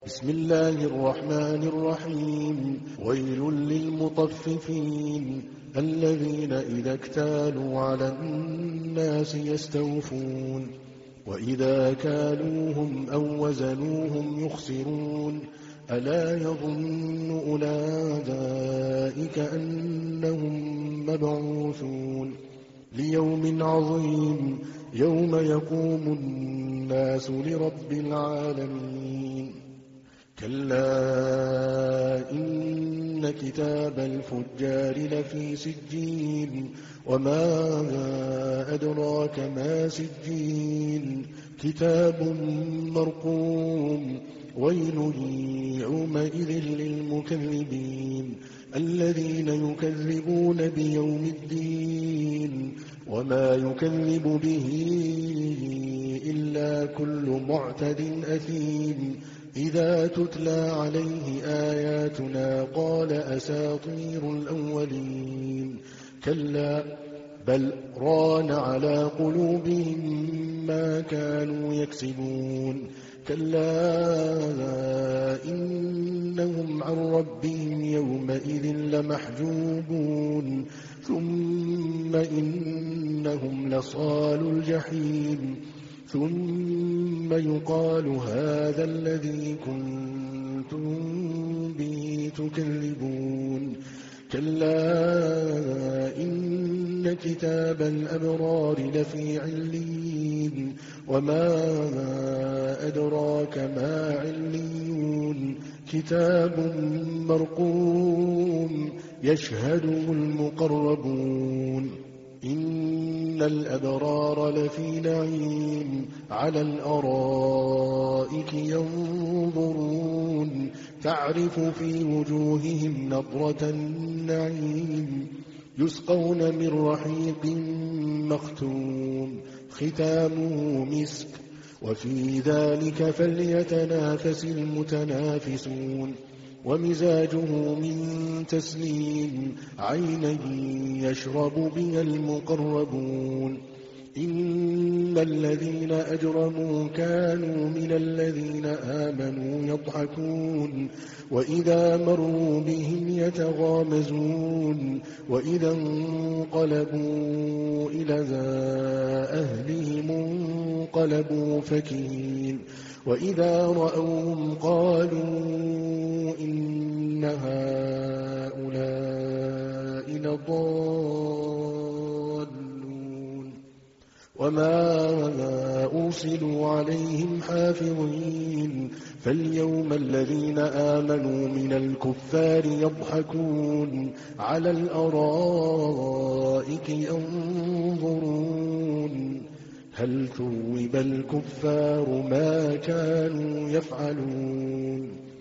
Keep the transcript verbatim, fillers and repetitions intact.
بسم الله الرحمن الرحيم. ويل للمطففين الذين إذا اكتالوا على الناس يستوفون وإذا كالوهم أو وزنوهم يخسرون ألا يظن أولئك أنهم مبعوثون ليوم عظيم يوم يقوم الناس لرب العالمين. كلا إن كتاب الفجار لفي سجين وما أدراك ما سجين كتاب مرقوم ويل يومئذ للمكذبين الذين يكذبون بيوم الدين وما يكذب به إلا كل معتد أثيم إذا تتلى عليه آياتنا قال أساطير الأولين كلا بل ران على قلوبهم ما كانوا يكسبون كلا إنهم عن ربهم يومئذ لمحجوبون ثم إنهم لصالوا الجحيم ثم يقال هذا الذي كنتم به تكذبون كلا إن كتاب الأبرار لفي عليين وما أدراك ما عليون كتاب مرقوم يشهده المقربون إن الأبرار لفي نعيم على الأرائك ينظرون تعرف في وجوههم نضرة النعيم يسقون من رحيق مختوم ختامه مسك وفي ذلك فليتنافس المتنافسون ومزاجه من تسنيم عينا يشرب بها المقربون إن الذين أجرموا كانوا من الذين آمنوا يضحكون وإذا مروا بهم يتغامزون وإذا انقلبوا إلى أهلهم انقلبوا فكهين وإذا رأوهم قالوا إن هؤلاء لضالون وما أرسلوا عليهم حافظين فاليوم الذين آمنوا من الكفار يضحكون على الأرائك ينظرون هل ثوب الكفار ما كانوا يفعلون